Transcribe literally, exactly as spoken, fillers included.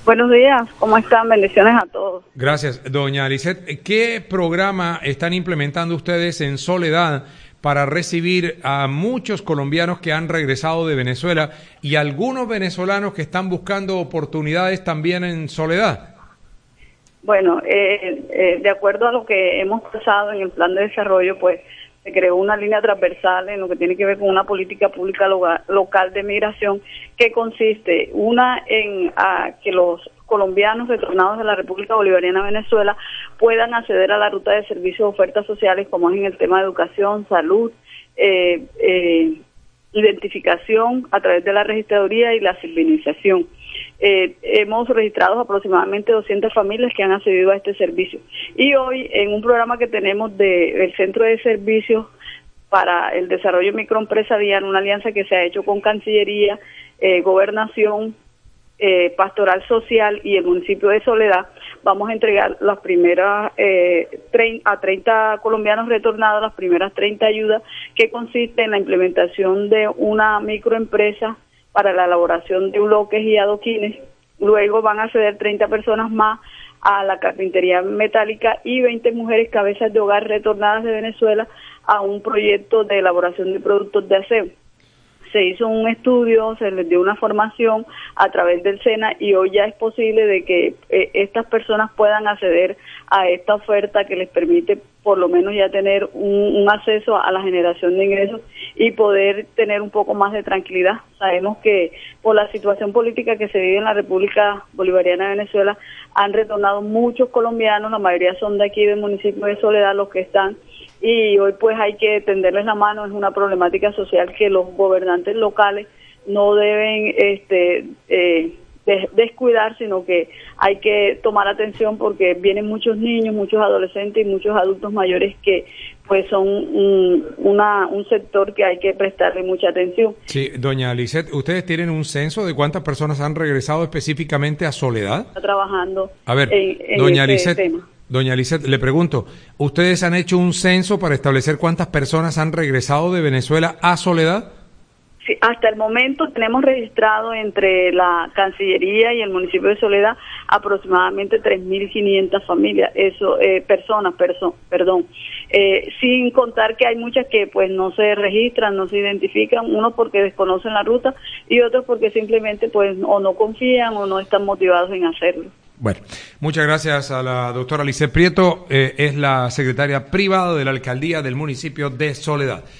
Buenos días, ¿cómo están? Bendiciones a todos. Gracias, doña Lisset. ¿Qué programa están implementando ustedes en Soledad para recibir a muchos colombianos que han regresado de Venezuela y algunos venezolanos que están buscando oportunidades también en Soledad? Bueno, eh, eh, de acuerdo a lo que hemos pasado en el plan de desarrollo, pues se creó una línea transversal en lo que tiene que ver con una política pública loga, local de migración que consiste, una, en a, que los colombianos retornados de la República Bolivariana de Venezuela puedan acceder a la ruta de servicios y ofertas sociales, como es en el tema de educación, salud, eh, eh, identificación a través de la registraduría y la civilización. Eh, hemos registrado aproximadamente doscientas familias que han accedido a este servicio. Y hoy, en un programa que tenemos de, del Centro de Servicios para el Desarrollo Microempresarial, una alianza que se ha hecho con Cancillería, eh, Gobernación, eh, Pastoral Social y el municipio de Soledad, vamos a entregar las primeras eh, a treinta colombianos retornados, las primeras treinta ayudas, que consiste en la implementación de una microempresa para la elaboración de bloques y adoquines. Luego van a acceder treinta personas más a la carpintería metálica y veinte mujeres cabezas de hogar retornadas de Venezuela a un proyecto de elaboración de productos de aseo. Se hizo un estudio, se les dio una formación a través del SENA y hoy ya es posible de que eh, estas personas puedan acceder a esta oferta que les permite por lo menos ya tener un, un acceso a la generación de ingresos y poder tener un poco más de tranquilidad. Sabemos que por la situación política que se vive en la República Bolivariana de Venezuela han retornado muchos colombianos, la mayoría son de aquí del municipio de Soledad los que están, y hoy pues hay que tenderles la mano. Es una problemática social que los gobernantes locales no deben este eh, de, descuidar, sino que hay que tomar atención porque vienen muchos niños, muchos adolescentes y muchos adultos mayores que pues son un, una, un sector que hay que prestarle mucha atención. Sí, doña Lisset, ¿ustedes tienen un censo de cuántas personas han regresado específicamente a Soledad? Está trabajando a ver, en, en doña este Lisset, tema. Doña Lisset, le pregunto, ¿ustedes han hecho un censo para establecer cuántas personas han regresado de Venezuela a Soledad? Sí, hasta el momento tenemos registrado entre la Cancillería y el municipio de Soledad aproximadamente tres mil quinientas familias, eso eh, personas, perso perdón, eh, sin contar que hay muchas que pues no se registran, no se identifican, unos porque desconocen la ruta y otros porque simplemente pues o no confían o no están motivados en hacerlo. Bueno, muchas gracias a la doctora Lisset Prieto, eh, es la secretaria privada de la alcaldía del municipio de Soledad.